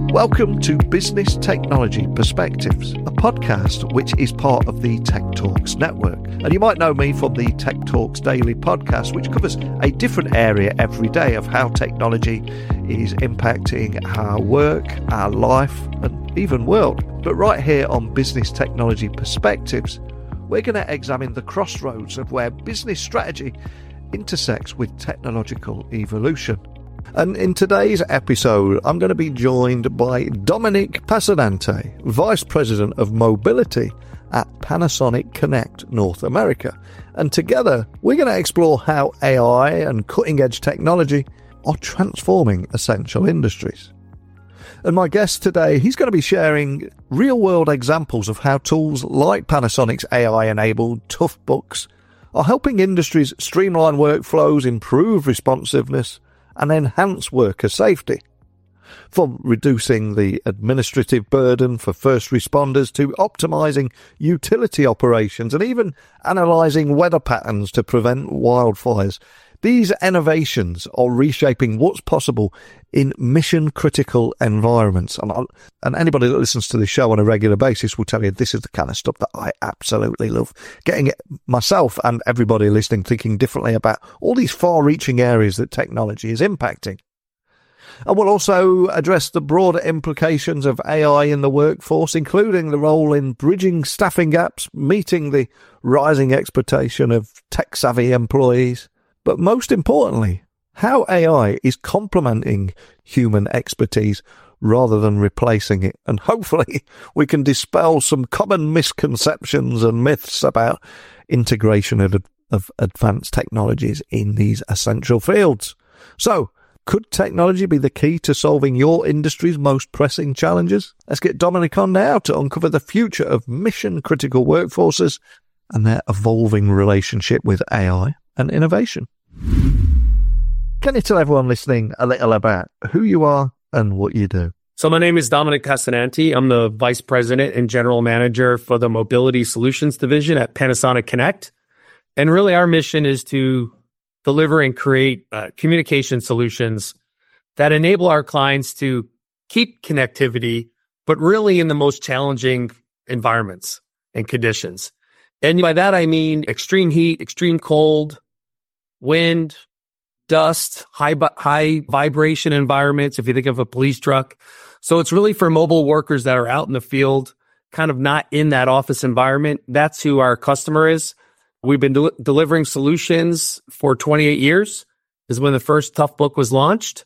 Welcome to Business Technology Perspectives, a podcast which is part of the Tech Talks network. And you might know me from the Tech Talks Daily podcast, which covers a different area every day of how technology is impacting our work, our life, and even world. But right here on Business Technology Perspectives, we're going to examine the crossroads of where business strategy intersects with technological evolution. And in today's episode, I'm going to be joined by Dominic Passanante, Vice President of Mobility at Panasonic Connect North America. And together, we're going to explore how AI and cutting-edge technology are transforming essential industries. And my guest today, he's going to be sharing real-world examples of how tools like Panasonic's AI-enabled Toughbooks are helping industries streamline workflows, improve responsiveness, and enhance worker safety. From reducing the administrative burden for first responders to optimizing utility operations and even analysing weather patterns to prevent wildfires, these innovations are reshaping what's possible in mission-critical environments. And anybody that listens to the show on a regular basis will tell you this is the kind of stuff that I absolutely love. Getting it myself and everybody listening thinking differently about all these far-reaching areas that technology is impacting. And we'll also address the broader implications of AI in the workforce, including the role in bridging staffing gaps, meeting the rising expectation of tech-savvy employees. But most importantly, how AI is complementing human expertise rather than replacing it. And hopefully we can dispel some common misconceptions and myths about integration of advanced technologies in these essential fields. So, could technology be the key to solving your industry's most pressing challenges? Let's get Dominic on now to uncover the future of mission-critical workforces and their evolving relationship with AI and innovation. Can you tell everyone listening a little about who you are and what you do? So my name is Dominic Passanante. I'm the Vice President and General Manager for the Mobility Solutions Division at Panasonic Connect. And really our mission is to deliver and create communication solutions that enable our clients to keep connectivity, but really in the most challenging environments and conditions. And by that, I mean extreme heat, extreme cold, wind, dust, high vibration environments, if you think of a police truck. So it's really for mobile workers that are out in the field, kind of not in that office environment. That's who our customer is. We've been delivering solutions for 28 years, is when the first Toughbook was launched.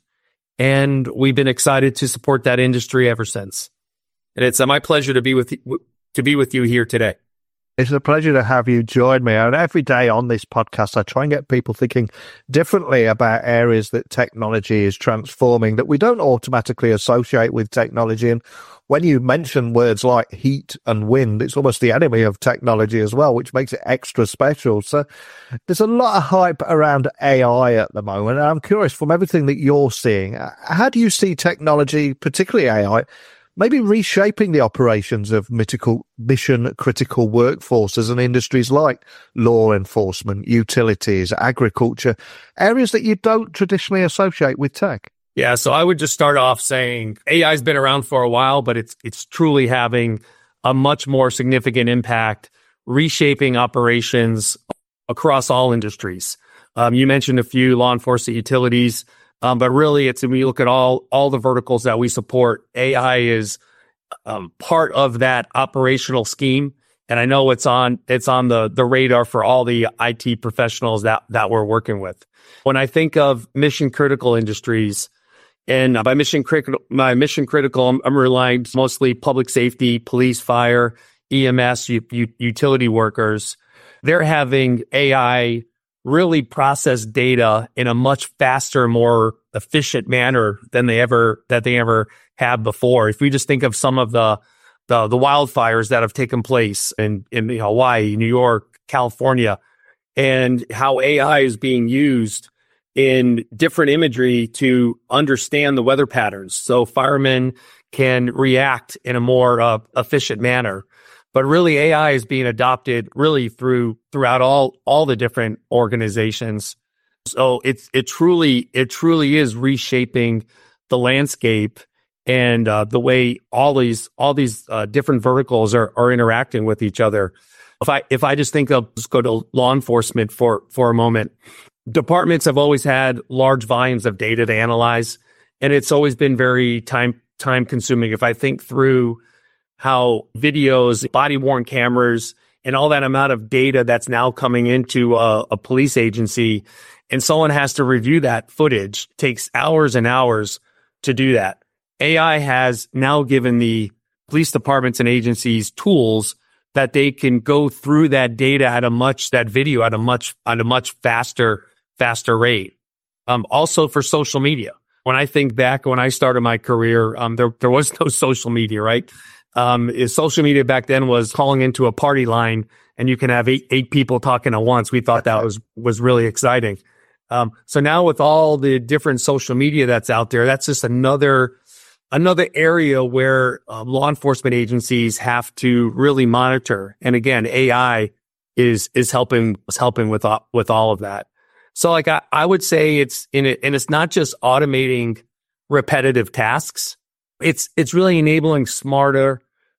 And we've been excited to support that industry ever since. And it's my pleasure to be with you here today. It's a pleasure to have you join me. And every day on this podcast, I try and get people thinking differently about areas that technology is transforming that we don't automatically associate with technology. And when you mention words like heat and wind, it's almost the enemy of technology as well, which makes it extra special. So there's a lot of hype around AI at the moment. And I'm curious, from everything that you're seeing, how do you see technology, particularly AI, maybe reshaping the operations of mission-critical workforces and industries like law enforcement, utilities, agriculture, areas that you don't traditionally associate with tech? Yeah, so I would just start off saying AI's been around for a while, but it's truly having a much more significant impact, reshaping operations across all industries. You mentioned a few: law enforcement, utilities. But really, when you look at all the verticals that we support, AI is part of that operational scheme. And I know it's on the radar for all the IT professionals that we're working with. When I think of mission critical industries, and by mission critical, I'm relying mostly public safety, police, fire, EMS, utility workers. They're having AI really process data in a much faster, more efficient manner than they ever have before. If we just think of some of the wildfires that have taken place in Hawaii, New York, California, and how AI is being used in different imagery to understand the weather patterns, so firemen can react in a more efficient manner. But really, AI is being adopted really throughout all the different organizations. So it truly is reshaping the landscape and the way all these different verticals are interacting with each other. If I just think of, let's go to law enforcement for a moment. Departments have always had large volumes of data to analyze, and it's always been very time consuming. If I think through how videos, body worn cameras, and all that amount of data that's now coming into a police agency, and someone has to review that footage, takes hours and hours to do that. AI has now given the police departments and agencies tools that they can go through that data at a much faster rate. Also for social media. When I think back when I started my career, there was no social media, right? Social media back then was calling into a party line and you can have eight people talking at once. We thought that was really exciting. So now with all the different social media that's out there, that's just another area where law enforcement agencies have to really monitor. And again, AI is helping with all of that. So like I would say it's not just automating repetitive tasks. It's really enabling smarter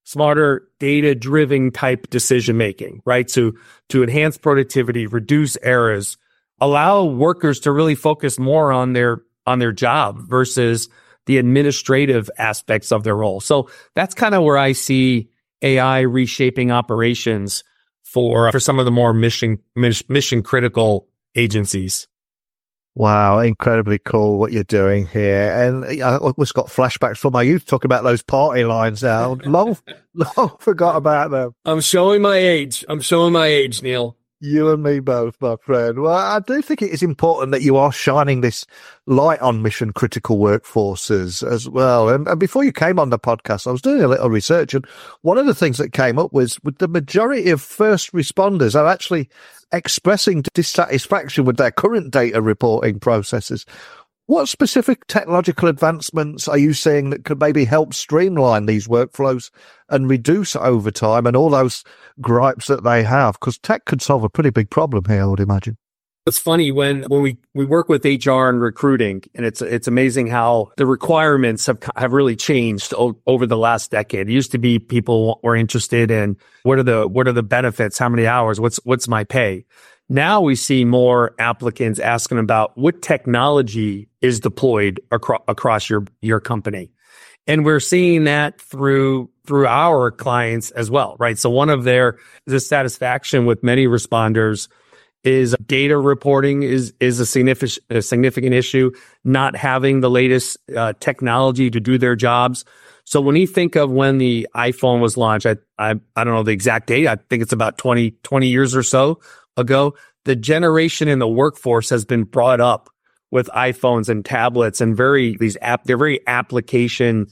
data-driven type decision making, right? So to enhance productivity, reduce errors, allow workers to really focus more on their job versus the administrative aspects of their role. So that's kind of where I see AI reshaping operations for some of the more mission critical agencies. Wow, incredibly cool what you're doing here. And I almost got flashbacks from my youth talking about those party lines now. Long forgot about them. I'm showing my age, Neil. You and me both, my friend. Well, I do think it is important that you are shining this light on mission critical workforces as well. And before you came on the podcast, I was doing a little research, and one of the things that came up was with the majority of first responders are actually expressing dissatisfaction with their current data reporting processes. What specific technological advancements are you seeing that could maybe help streamline these workflows and reduce overtime and all those gripes that they have? Because tech could solve a pretty big problem here, I would imagine. It's funny when we work with HR and recruiting, and it's amazing how the requirements have really changed over the last decade. It used to be people were interested in what are the benefits, how many hours, what's my pay. Now we see more applicants asking about what technology is deployed across your company. And we're seeing that through our clients as well, right? So one of their dissatisfaction with many responders is data reporting is a significant issue, not having the latest technology to do their jobs. So when you think of when the iPhone was launched, I don't know the exact date. I think it's about 20 years or so ago. The generation in the workforce has been brought up with iPhones and tablets and they're very application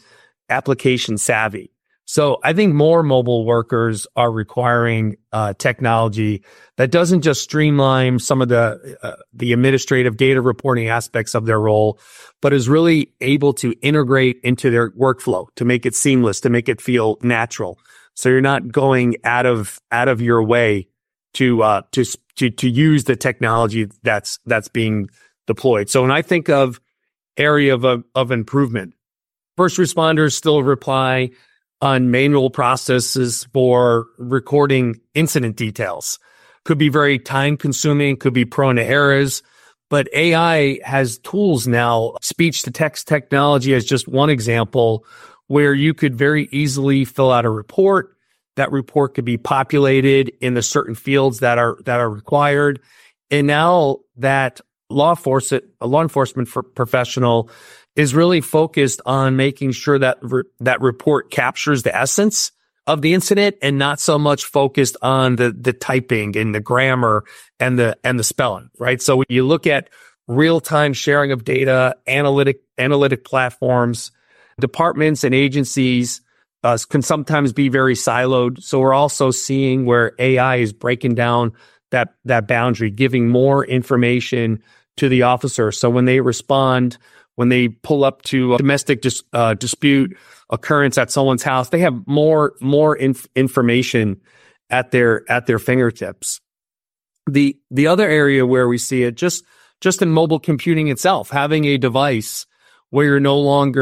savvy. So I think more mobile workers are requiring technology that doesn't just streamline some of the administrative data reporting aspects of their role, but is really able to integrate into their workflow to make it seamless, to make it feel natural. So you're not going out of your way to use the technology that's being deployed. So when I think of area of improvement, first responders still rely on manual processes for recording incident details. Could be very time consuming, could be prone to errors, but AI has tools now. Speech to text technology is just one example where you could very easily fill out a report. That report could be populated in the certain fields that are required. And now that a law enforcement professional is really focused on making sure that that report captures the essence of the incident and not so much focused on the typing and the grammar and the spelling, right? So when you look at real-time sharing of data, analytic platforms, departments and agencies can sometimes be very siloed. So we're also seeing where AI is breaking down that boundary, giving more information to the officer. So when they respond, when they pull up to a domestic dispute occurrence at someone's house, they have more information at their fingertips. The other area where we see it just in mobile computing itself, having a device where you're no longer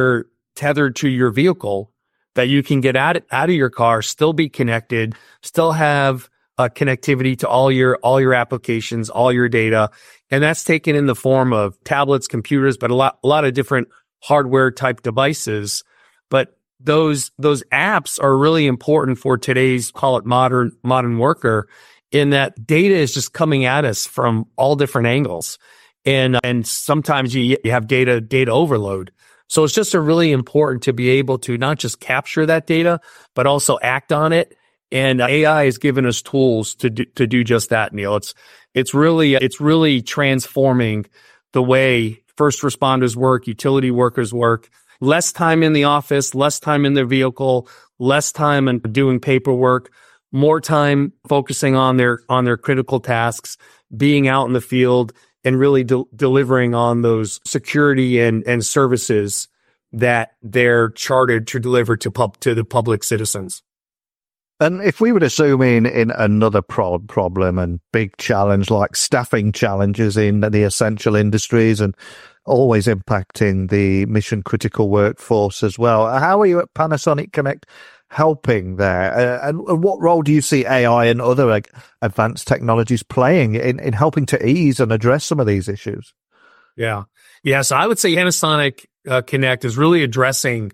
tethered to your vehicle that you can get out of your car, still be connected, still have connectivity to all your applications, all your data. And that's taken in the form of tablets, computers, but a lot of different hardware type devices. But those apps are really important for today's, call it modern worker, in that data is just coming at us from all different angles. And sometimes you have data overload. So it's just really important to be able to not just capture that data, but also act on it. And AI has given us tools to do just that, Neil. It's really transforming the way first responders work, utility workers work. Less time in the office, less time in their vehicle, less time in doing paperwork, more time focusing on their critical tasks, being out in the field, and really delivering on those security and services that they're chartered to deliver to the public citizens. And if we were to zoom in another problem and big challenge like staffing challenges in the essential industries and always impacting the mission critical workforce as well, how are you at Panasonic Connect helping there? And what role do you see AI and other advanced technologies playing in helping to ease and address some of these issues? Yeah. So I would say Panasonic Connect is really addressing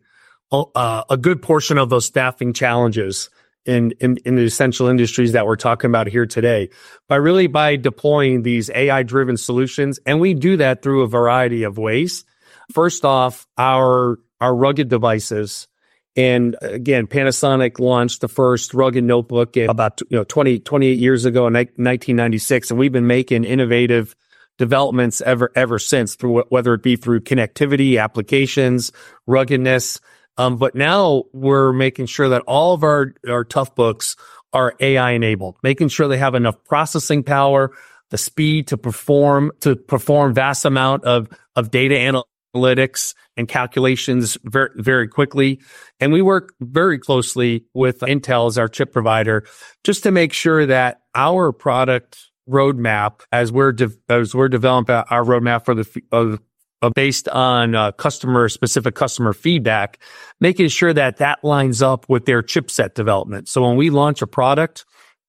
a good portion of those staffing challenges in the essential industries that we're talking about here today by deploying these AI-driven solutions. And we do that through a variety of ways. First off, our rugged devices. And again, Panasonic launched the first rugged notebook about 28 years ago in 1996. And we've been making innovative developments ever since, through whether it be through connectivity, applications, ruggedness. But now we're making sure that all of our tough books are AI enabled, making sure they have enough processing power, the speed to perform vast amount of data analytics and calculations very, very quickly. And we work very closely with Intel as our chip provider, just to make sure that our product roadmap, as we're developing our roadmap for based on specific customer feedback, making sure that lines up with their chipset development. So when we launch a product,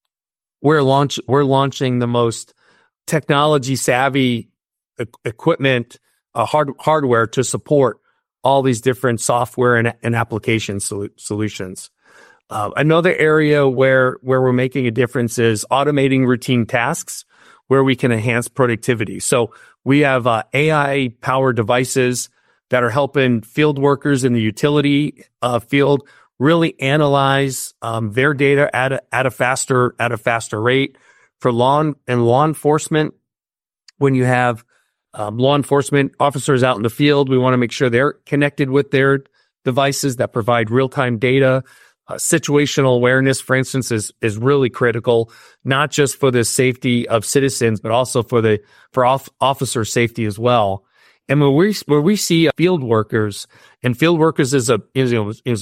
we're launching the most technology savvy equipment, hardware to support all these different software and application solutions. Another area where we're making a difference is automating routine tasks where we can enhance productivity. So we have AI-powered devices that are helping field workers in the utility field really analyze their data at a faster rate. For law enforcement, when you have law enforcement officers out in the field, we want to make sure they're connected with their devices that provide real-time data. Situational awareness, for instance, is really critical, not just for the safety of citizens, but also for officer safety as well. And where we see field workers, and field workers is a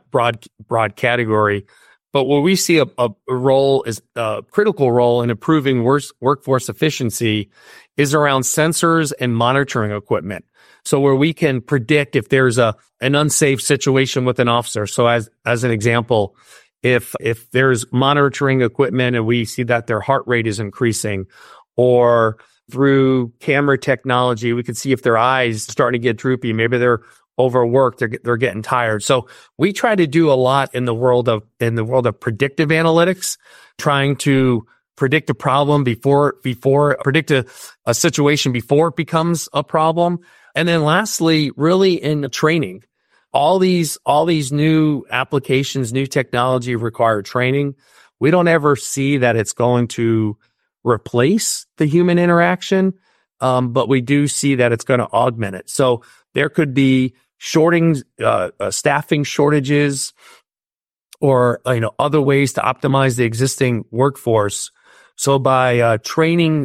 broad category, but where we see a role is a critical role in improving workforce efficiency is around sensors and monitoring equipment. So where we can predict if there's an unsafe situation with an officer. So as an example, if there's monitoring equipment and we see that their heart rate is increasing, or through camera technology, we can see if their eyes starting to get droopy. Maybe they're overworked, they're getting tired. So we try to do a lot in the world of predictive analytics, trying to predict a problem predict a situation before it becomes a problem. And then lastly, really in training, all these new applications, new technology require training. We don't ever see that it's going to replace the human interaction, but we do see that it's going to augment it. So there could be staffing shortages, or other ways to optimize the existing workforce. So by training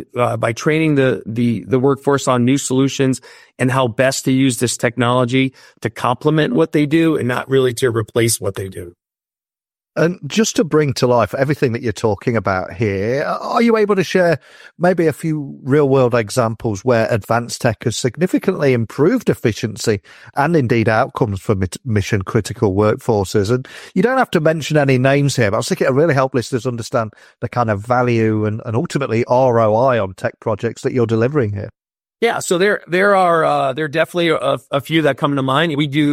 the workforce on new solutions and how best to use this technology to complement what they do and not really to replace what they do. And just to bring to life everything that you're talking about here, are you able to share maybe a few real world examples where advanced tech has significantly improved efficiency and indeed outcomes for mission critical workforces? And you don't have to mention any names here, but I was thinking it really help listeners understand the kind of value and ultimately ROI on tech projects that you're delivering here. Yeah. So there are definitely a few that come to mind.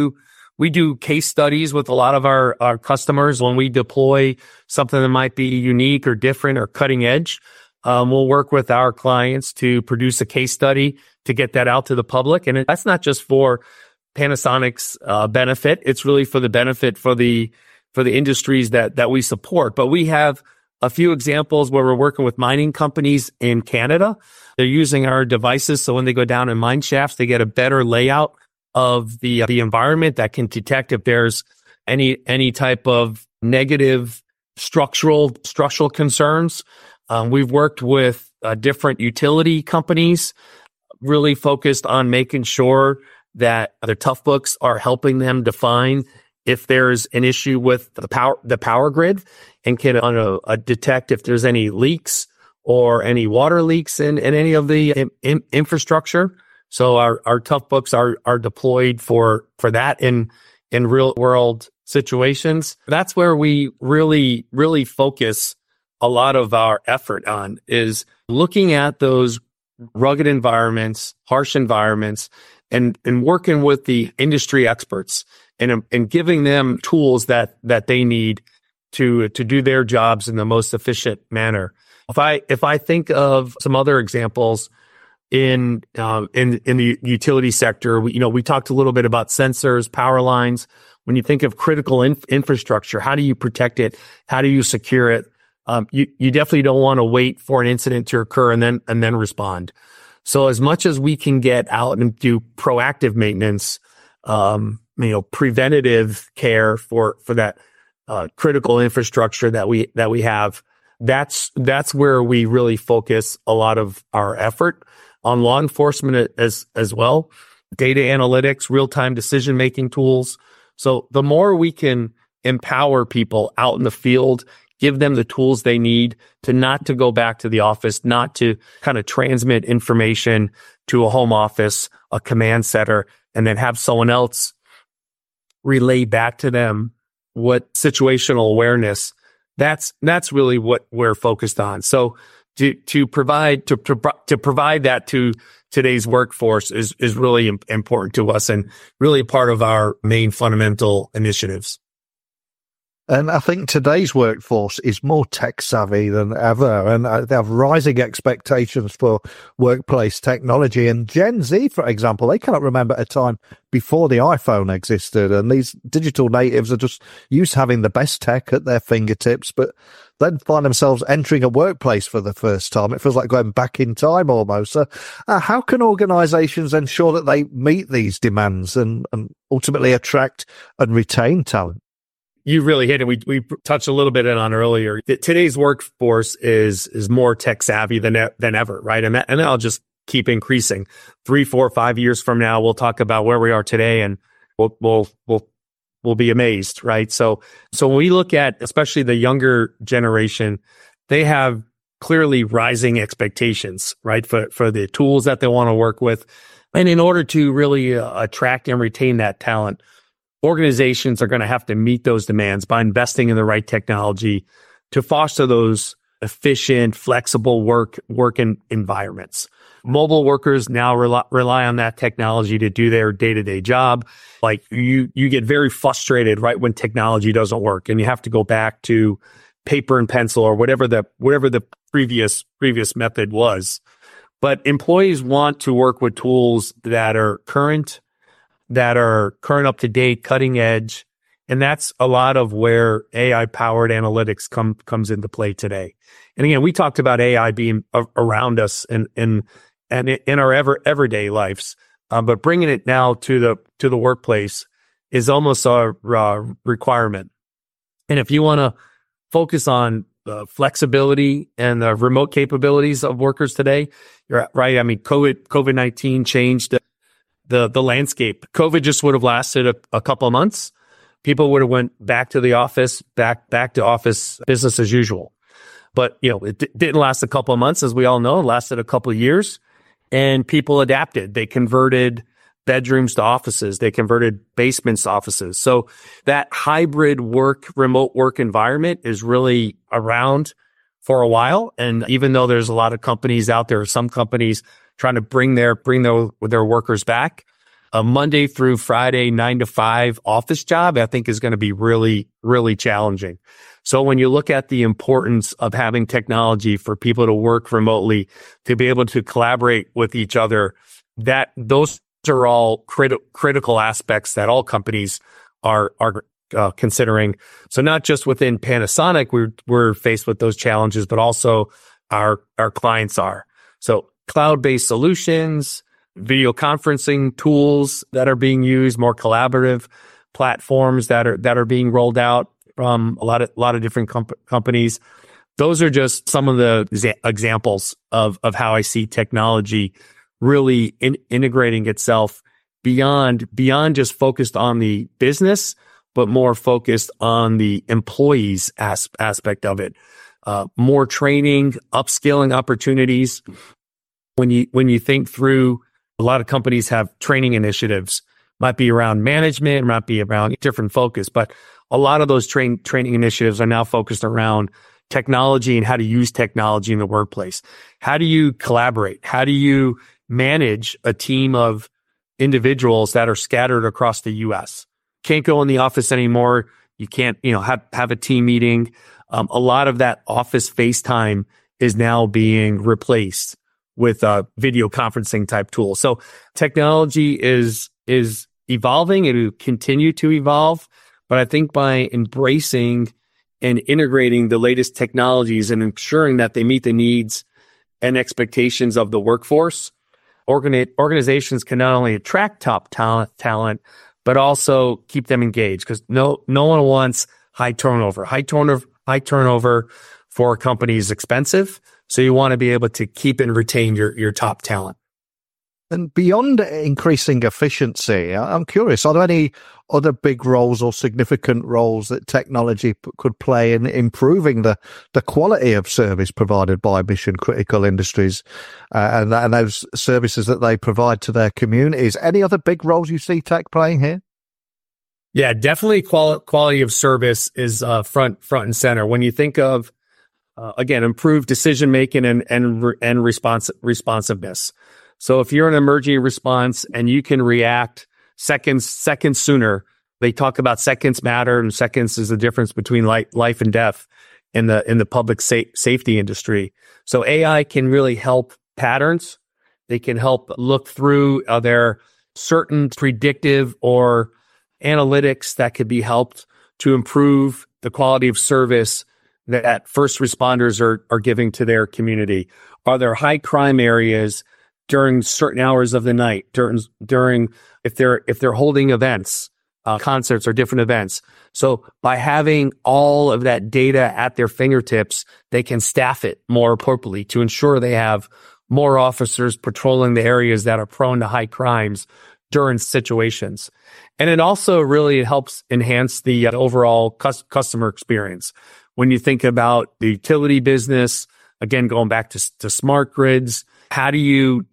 We do case studies with a lot of our customers when we deploy something that might be unique or different or cutting edge. We'll work with our clients to produce a case study to get that out to the public. And that's not just for Panasonic's benefit. It's really for the benefit for the industries that we support. But we have a few examples where we're working with mining companies in Canada. They're using our devices. So when they go down in mine shafts, they get a better layout of the environment that can detect if there's any type of negative structural concerns. We've worked with different utility companies, really focused on making sure that their Toughbooks are helping them define if there's an issue with the power grid, and can detect if there's any leaks or any water leaks in any of the infrastructure. So our Toughbooks are deployed for that in real world situations. That's where we really focus a lot of our effort on, is looking at those rugged environments, harsh environments, and working with the industry experts and giving them tools that they need to do their jobs in the most efficient manner. If I think of some other examples in the utility sector, we talked a little bit about sensors, power lines. When you think of critical infrastructure, how do you protect it? How do you secure it? You definitely don't want to wait for an incident to occur and then respond. So as much as we can get out and do proactive maintenance, preventative care for that critical infrastructure that we have, that's where we really focus a lot of our effort. On law enforcement as well, data analytics, real-time decision-making tools. So the more we can empower people out in the field, give them the tools they need to not to go back to the office, not to kind of transmit information to a home office, a command center, and then have someone else relay back to them what situational awareness. That's really what we're focused on. So to provide that to today's workforce is really important to us and really part of our main fundamental initiatives. And I think today's workforce is more tech savvy than ever, and they have rising expectations for workplace technology. And Gen Z, for example, they cannot remember a time before the iPhone existed, and these digital natives are just used to having the best tech at their fingertips, but then find themselves entering a workplace for the first time. It feels like going back in time almost. So, how can organizations ensure that they meet these demands and ultimately attract and retain talent? You really hit it. We touched a little bit on earlier. Today's workforce is more tech savvy than ever, right? And that'll just keep increasing. 3, 4, 5 years from now, we'll talk about where we are today, and we'll be amazed, right? So when we look at especially the younger generation, they have clearly rising expectations, right, for the tools that they want to work with, and in order to really attract and retain that talent, organizations are going to have to meet those demands by investing in the right technology to foster those efficient, flexible work environments. Mobile workers now rely on that technology to do their day-to-day job. Like you get very frustrated right when technology doesn't work, and you have to go back to paper and pencil or whatever the previous method was. But employees want to work with tools that are current up to date, cutting edge. And that's a lot of where AI powered analytics comes into play today. And again, we talked about AI being around us and in our everyday lives. But bringing it now to the workplace is almost a requirement. And if you want to focus on the flexibility and the remote capabilities of workers today, you're right. I mean, COVID-19 changed the landscape. COVID just would have lasted a couple of months, people would have went back to the office, back to office business as usual. But, it didn't last a couple of months, as we all know. It lasted a couple of years, and people adapted. They converted bedrooms to offices. They converted basements to offices. So that hybrid remote work environment is really around for a while. And even though there's a lot of companies out there, some companies trying to bring their workers back, a Monday through Friday, 9 to 5 office job, I think is going to be really, really challenging. So when you look at the importance of having technology for people to work remotely, to be able to collaborate with each other, those are all critical aspects that all companies are considering. So not just within Panasonic, we're faced with those challenges, but also our clients are. So cloud-based solutions, video conferencing tools that are being used, more collaborative platforms that are being rolled out from a lot of different companies. Those are just some of the examples of how I see technology really integrating itself beyond just focused on the business, but more focused on the employees aspect of it. More training, upskilling opportunities. When you think through, a lot of companies have training initiatives, might be around management, might be around different focus, but a lot of those training initiatives are now focused around technology and how to use technology in the workplace. How do you collaborate? How do you manage a team of individuals that are scattered across the U.S.? Can't go in the office anymore. You can't, have a team meeting. A lot of that office FaceTime is now being replaced with a video conferencing type tool. So technology is evolving. It will continue to evolve. But I think by embracing and integrating the latest technologies and ensuring that they meet the needs and expectations of the workforce, organizations can not only attract top talent, but also keep them engaged, because no one wants high turnover. High turnover for a company is expensive. So you want to be able to keep and retain your top talent. And beyond increasing efficiency, I'm curious, are there any other big roles or significant roles that technology could play in improving the quality of service provided by mission critical industries and those services that they provide to their communities? Any other big roles you see tech playing here? Yeah, definitely quality of service is front and center. When you think of, again, improved decision making and responsiveness. So if you're an emergency response and you can react seconds sooner, they talk about seconds matter, and seconds is the difference between life and death in the public safety industry. So AI can really help patterns. They can help look through their certain predictive or analytics that could be helped to improve the quality of service that first responders are giving to their community. Are there high crime areas during certain hours of the night, during if they're holding events, concerts or different events? So by having all of that data at their fingertips, they can staff it more appropriately to ensure they have more officers patrolling the areas that are prone to high crimes during situations. And it also really helps enhance the overall customer experience. When you think about the utility business, again, going back to smart grids, how do you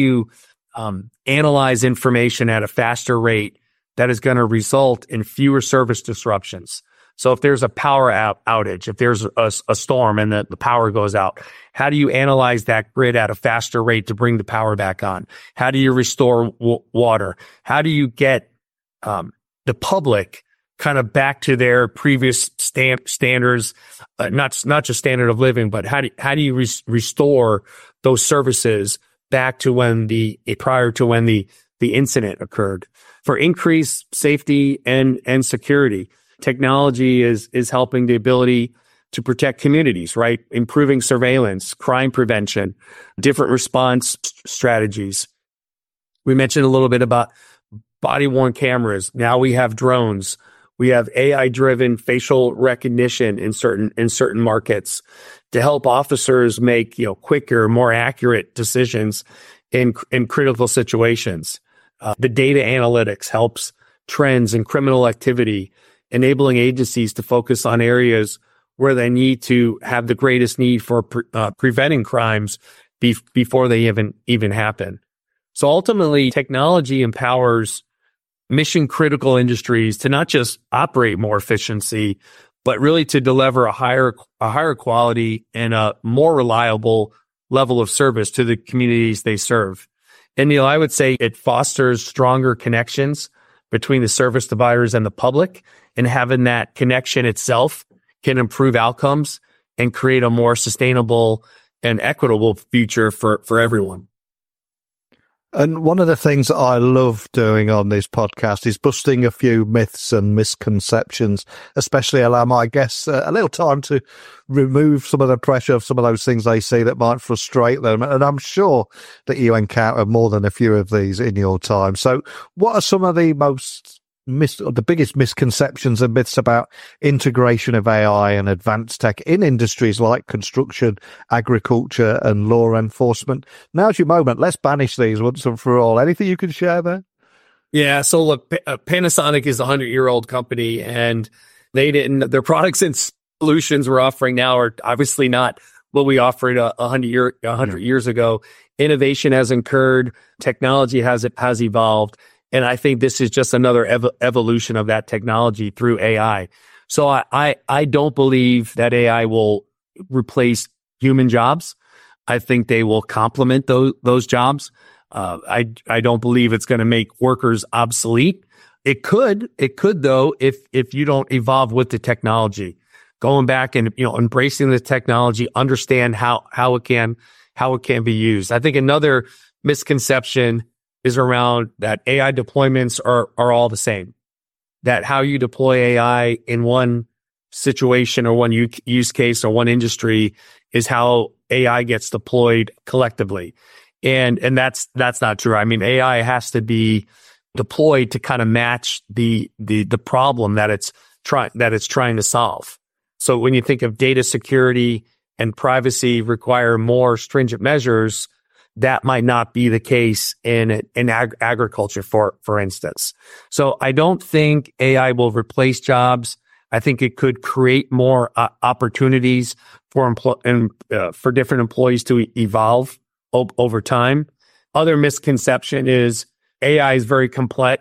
analyze information at a faster rate that is going to result in fewer service disruptions? So if there's a power outage, if there's a storm and the power goes out, how do you analyze that grid at a faster rate to bring the power back on? How do you restore water? How do you get the public kind of back to their previous standards, not just standard of living, but how do you restore those services back to prior to when the incident occurred? For increased safety and security, technology is helping the ability to protect communities, right? Improving surveillance, crime prevention, different response strategies. We mentioned a little bit about body-worn cameras. Now we have drones. We have AI-driven facial recognition in certain markets to help officers make quicker, more accurate decisions in critical situations. The data analytics helps trends in criminal activity enabling agencies to focus on areas where they need to have the greatest need for preventing crimes before they even happen. So ultimately, technology empowers mission critical industries to not just operate more efficiency, but really to deliver a higher quality and a more reliable level of service to the communities they serve. And Neil, I would say it fosters stronger connections between the service providers and the public, and having that connection itself can improve outcomes and create a more sustainable and equitable future for everyone. And one of the things that I love doing on this podcast is busting a few myths and misconceptions, especially allow my guests a little time to remove some of the pressure of some of those things they see that might frustrate them. And I'm sure that you encounter more than a few of these in your time. So what are some of the the biggest misconceptions and myths about integration of AI and advanced tech in industries like construction, agriculture, and law enforcement? Now's your moment. Let's banish these once and for all. Anything you can share there? Yeah. So look, Panasonic is a 100-year-old company, and their products and solutions we're offering now are obviously not what we offered 100 years ago. Innovation has occurred. Technology has evolved. And I think this is just another evolution of that technology through AI. So I don't believe that AI will replace human jobs. I think they will complement those jobs. I don't believe it's going to make workers obsolete. It could though, if you don't evolve with the technology, going back and, embracing the technology, understand how it can be used. I think another misconception is around that AI deployments are all the same. That how you deploy AI in one situation or one use case or one industry is how AI gets deployed collectively. And that's not true. I mean, AI has to be deployed to kind of match the problem that it's trying to solve. So when you think of data security and privacy require more stringent measures, that might not be the case in agriculture, for instance. So I don't think AI will replace jobs. I think it could create more opportunities for different employees to evolve over time. Other misconception is AI is very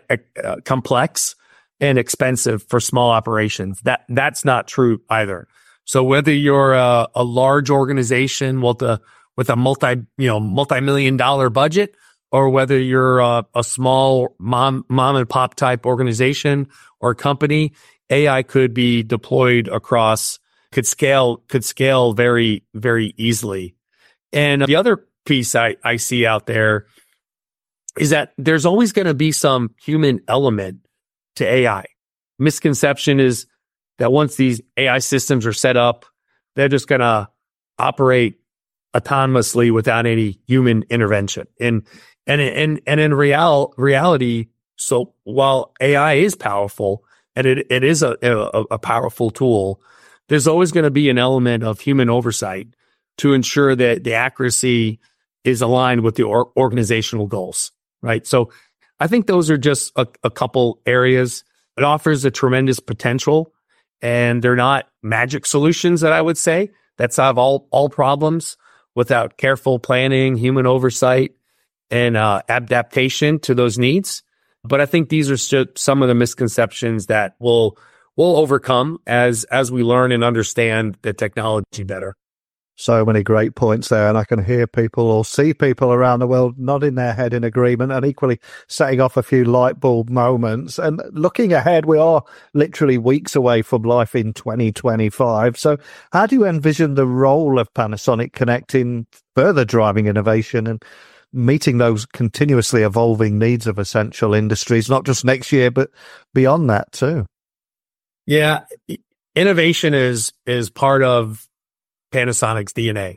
complex and expensive for small operations. That's not true either. So whether you're a large organization with a multi-million-dollar budget, or whether you're a small mom and pop type organization or company, AI could be deployed could scale very, very easily. And the other piece I see out there is that there's always going to be some human element to AI. Misconception is that once these AI systems are set up, they're just going to operate autonomously without any human intervention. And in reality, so while AI is powerful and it is a powerful tool, there's always going to be an element of human oversight to ensure that the accuracy is aligned with the organizational goals, right? So I think those are just a couple areas. It offers a tremendous potential, and they're not magic solutions that I would say that solve all problems. Without careful planning, human oversight, and adaptation to those needs. But I think these are some of the misconceptions that we'll overcome as we learn and understand the technology better. So many great points there, and I can hear people or see people around the world nodding their head in agreement and equally setting off a few light bulb moments. And looking ahead, we are literally weeks away from life in 2025. So how do you envision the role of Panasonic Connect in further driving innovation and meeting those continuously evolving needs of essential industries, not just next year, but beyond that too? Yeah, innovation is part of Panasonic's DNA.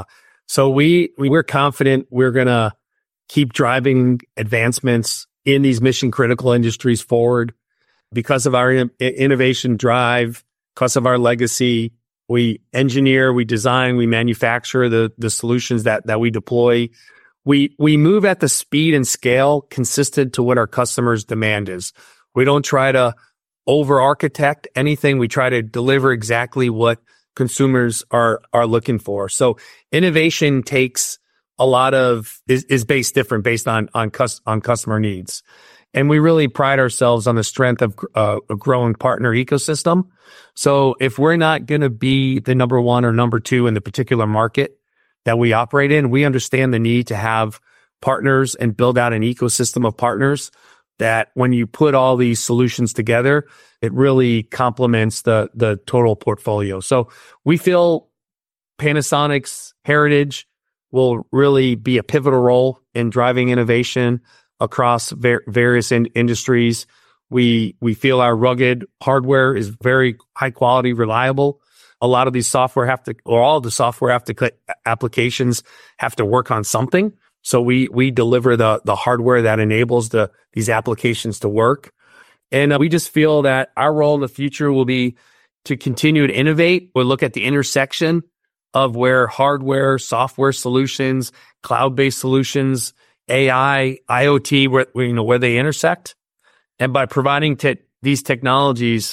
So we're confident we're going to keep driving advancements in these mission critical industries forward because of our innovation drive, because of our legacy. We engineer, we design, we manufacture the solutions that we deploy. We move at the speed and scale consistent to what our customers' demand is. We don't try to over-architect anything. We try to deliver exactly what consumers are looking for. So innovation takes a lot of, is based different based on customer needs. And we really pride ourselves on the strength of a growing partner ecosystem. So if we're not going to be the number one or number two in the particular market that we operate in, we understand the need to have partners and build out an ecosystem of partners that when you put all these solutions together, it really complements the total portfolio. So we feel Panasonic's heritage will really be a pivotal role in driving innovation across various industries. We feel our rugged hardware is very high quality, reliable. A lot of these all of the software applications have to work on something. So we deliver the hardware that enables these applications to work. And we just feel that our role in the future will be to continue to innovate. We'll look at the intersection of where hardware, software solutions, cloud-based solutions, AI, IoT, where they intersect. And by providing these technologies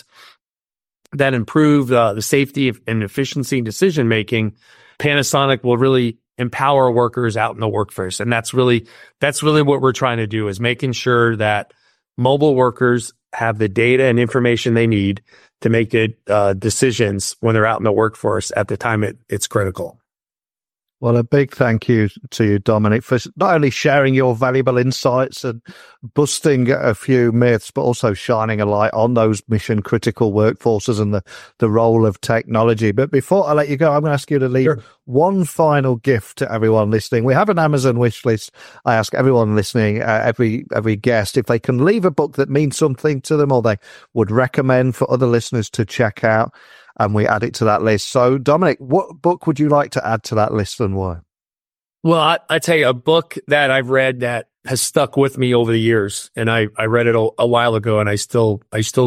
that improve the safety and efficiency and decision-making, Panasonic will really empower workers out in the workforce. And that's really what we're trying to do, is making sure that mobile workers have the data and information they need to make good decisions when they're out in the workforce at the time it's critical. Well, a big thank you to you, Dominic, for not only sharing your valuable insights and busting a few myths, but also shining a light on those mission-critical workforces and the role of technology. But before I let you go, I'm going to ask you to leave one final gift to everyone listening. We have an Amazon wish list. I ask everyone listening, every guest, if they can leave a book that means something to them or they would recommend for other listeners to check out, and we add it to that list. So, Dominic, what book would you like to add to that list and why? Well, I tell you, a book that I've read that has stuck with me over the years, and I read it a while ago, and I still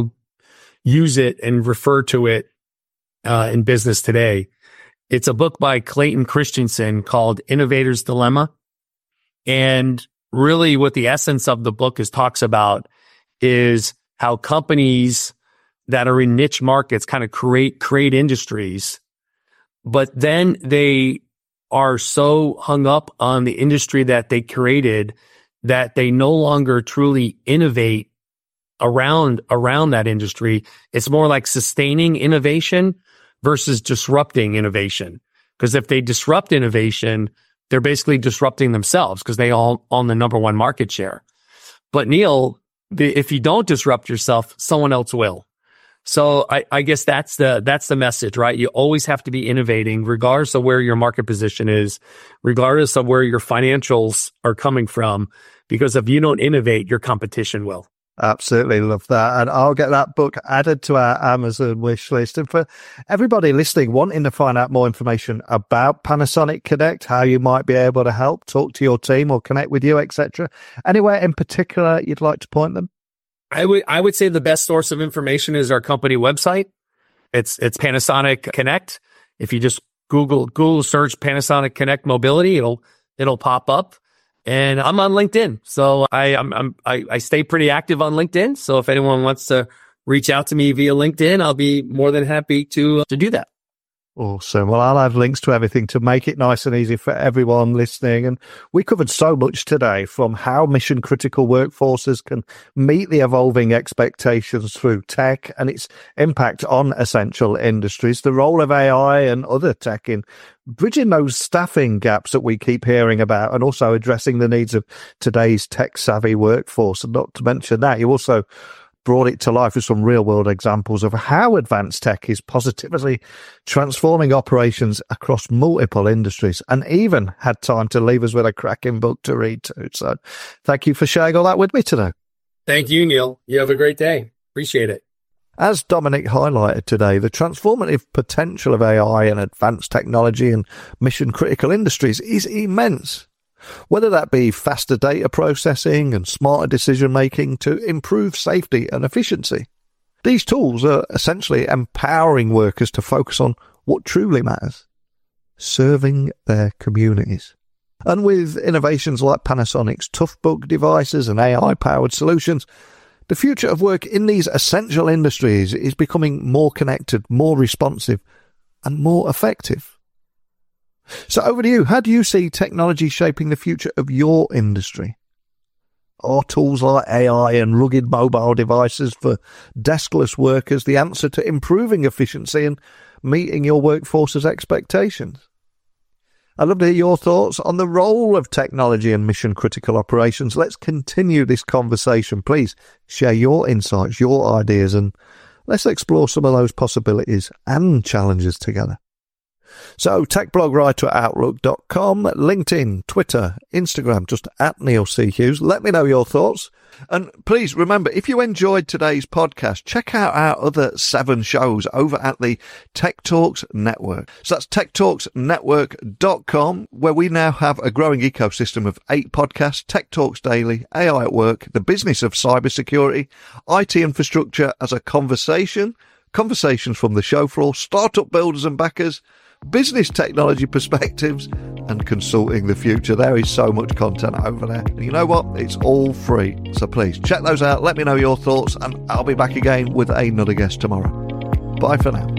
use it and refer to it in business today. It's a book by Clayton Christensen called Innovator's Dilemma. And really what the essence of the book talks about is how companies that are in niche markets kind of create industries, but then they are so hung up on the industry that they created that they no longer truly innovate around that industry. It's more like sustaining innovation versus disrupting innovation. Because if they disrupt innovation, they're basically disrupting themselves because they all own the number one market share. But Neil, if you don't disrupt yourself, someone else will. So I guess that's the message, right? You always have to be innovating regardless of where your market position is, regardless of where your financials are coming from, because if you don't innovate, your competition will. Absolutely love that. And I'll get that book added to our Amazon wish list. And for everybody listening, wanting to find out more information about Panasonic Connect, how you might be able to help, talk to your team or connect with you, etc., anywhere in particular you'd like to point them? I would say the best source of information is our company website. It's Panasonic Connect. If you just Google search Panasonic Connect Mobility, it'll pop up. And I'm on LinkedIn, so I stay pretty active on LinkedIn. So if anyone wants to reach out to me via LinkedIn, I'll be more than happy to do that. Awesome. Well, I'll have links to everything to make it nice and easy for everyone listening. And we covered so much today, from how mission critical workforces can meet the evolving expectations through tech and its impact on essential industries, the role of AI and other tech in bridging those staffing gaps that we keep hearing about, and also addressing the needs of today's tech savvy workforce. And not to mention that, you also brought it to life with some real-world examples of how advanced tech is positively transforming operations across multiple industries, and even had time to leave us with a cracking book to read too. So thank you for sharing all that with me today. Thank you, Neil. You have a great day. Appreciate it. As Dominic highlighted today, the transformative potential of AI and advanced technology in mission-critical industries is immense. Whether that be faster data processing and smarter decision-making to improve safety and efficiency. These tools are essentially empowering workers to focus on what truly matters, serving their communities. And with innovations like Panasonic's Toughbook devices and AI-powered solutions, The future of work in these essential industries is becoming more connected, more responsive, and more effective. So over to you. How do you see technology shaping the future of your industry? Are tools like AI and rugged mobile devices for deskless workers the answer to improving efficiency and meeting your workforce's expectations? I'd love to hear your thoughts on the role of technology in mission-critical operations. Let's continue this conversation. Please share your insights, your ideas, and let's explore some of those possibilities and challenges together. So, techblogwriter@outlook.com, LinkedIn, Twitter, Instagram, just @NeilC. Let me know your thoughts. And please remember, if you enjoyed today's podcast, check out our other 7 shows over at the Tech Talks Network. So that's techtalksnetwork.com, where we now have a growing ecosystem of 8 podcasts: Tech Talks Daily, AI at Work, The Business of Cybersecurity, IT Infrastructure as a Conversation, Conversations from the Show Floor, Startup Builders and Backers, Business Technology Perspectives, and Consulting the Future. There is so much content over there. And you know what? It's all free. So please check those out. Let me know your thoughts, and I'll be back again with another guest tomorrow. Bye for now.